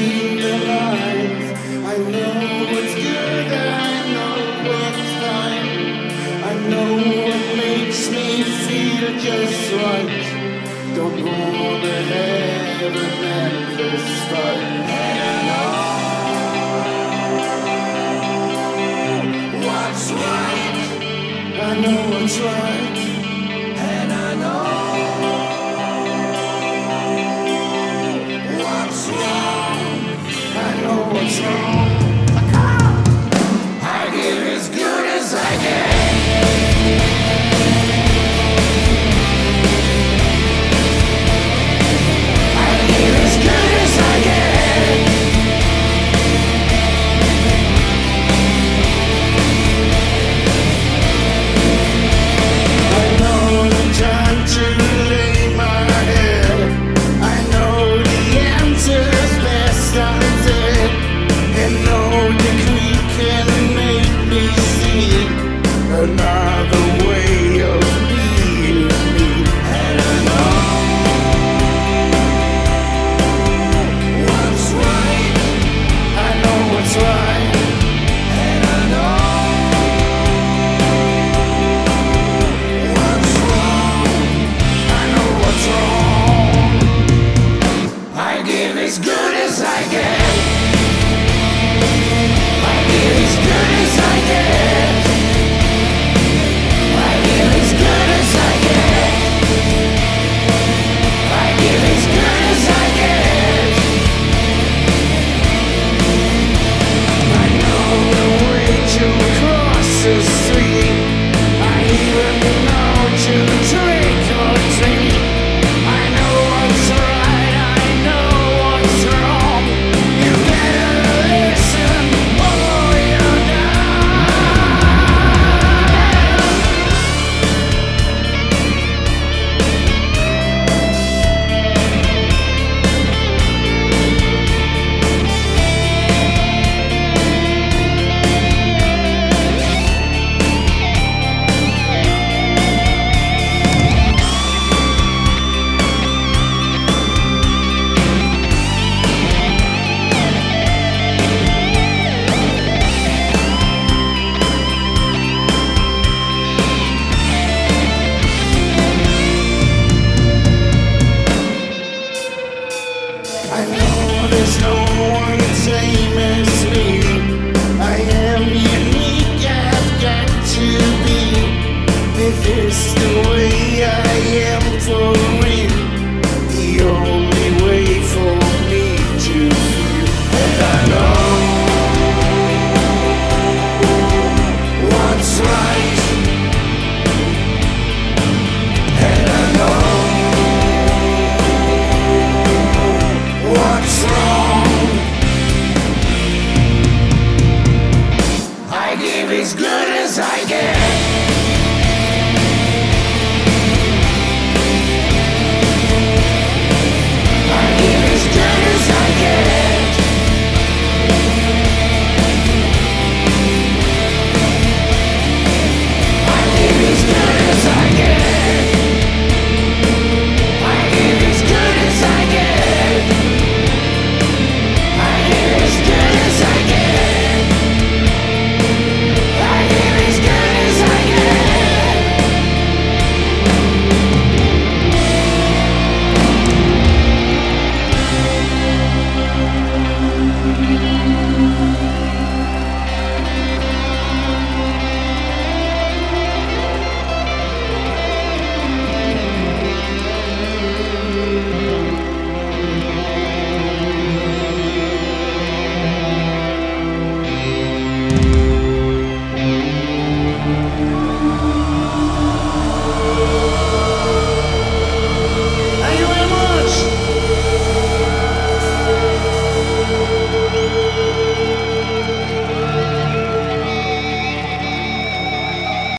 between the lines. I know what's good, I know what's fine. I know what makes me feel just right. Don't wanna have an endless fight. And I know what's right. I know what's right. And I know what's wrong. I know what's wrong. I give as good as I can. I give as good as I can. I know the time to lay my head. I know the answer's best unsaid. And no degree can make me see another way of being me. And I know what's right. I know what's right. And I know what's wrong. I know what's wrong. I give as good as I can.